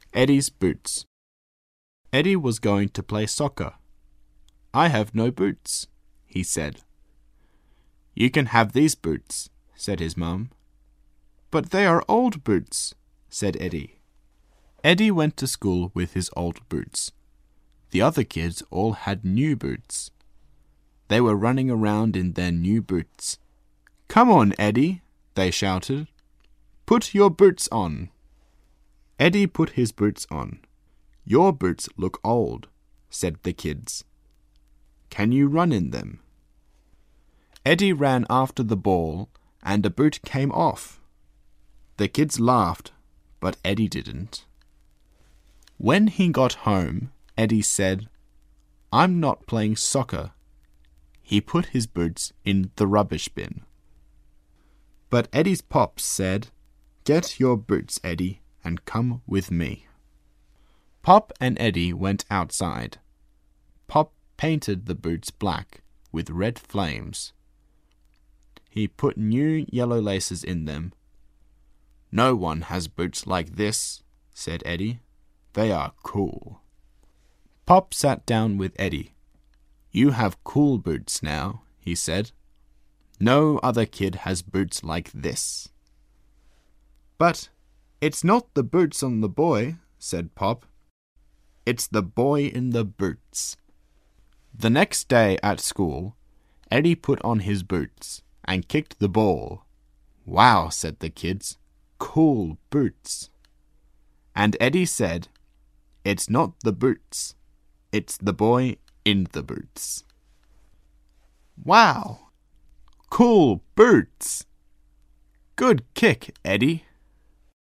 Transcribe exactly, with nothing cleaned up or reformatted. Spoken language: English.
Eddie's boots. Eddie was going to play soccer. "I have no boots," he said. "You can have these boots," said his mum. "But they are old boots," said Eddie. Eddie went to school with his old boots. The other kids all had new boots. They were running around in their new boots. "Come on, Eddie," they shouted. "Put your boots on." Eddie put his boots on. "Your boots look old," said the kids. "Can you run in them?" Eddie ran after the ball, and a boot came off. The kids laughed, but Eddie didn't. When he got home, Eddie said, "I'm not playing soccer." He put his boots in the rubbish bin. But Eddie's pops said, "Get your boots, Eddie, and come with me." Pop and Eddie went outside. Pop painted the boots black with red flames. He put new yellow laces in them. "No one has boots like this," said Eddie. "They are cool." Pop sat down with Eddie. "You have cool boots now," he said. "No other kid has boots like this." "But it's not the boots on the boy," said Pop. "It's the boy in the boots." The next day at school, Eddie put on his boots and kicked the ball. "Wow," said the kids. "Cool boots." And Eddie said, "It's not the boots. It's the boy in the boots." "Wow! Cool boots! Good kick, Eddie."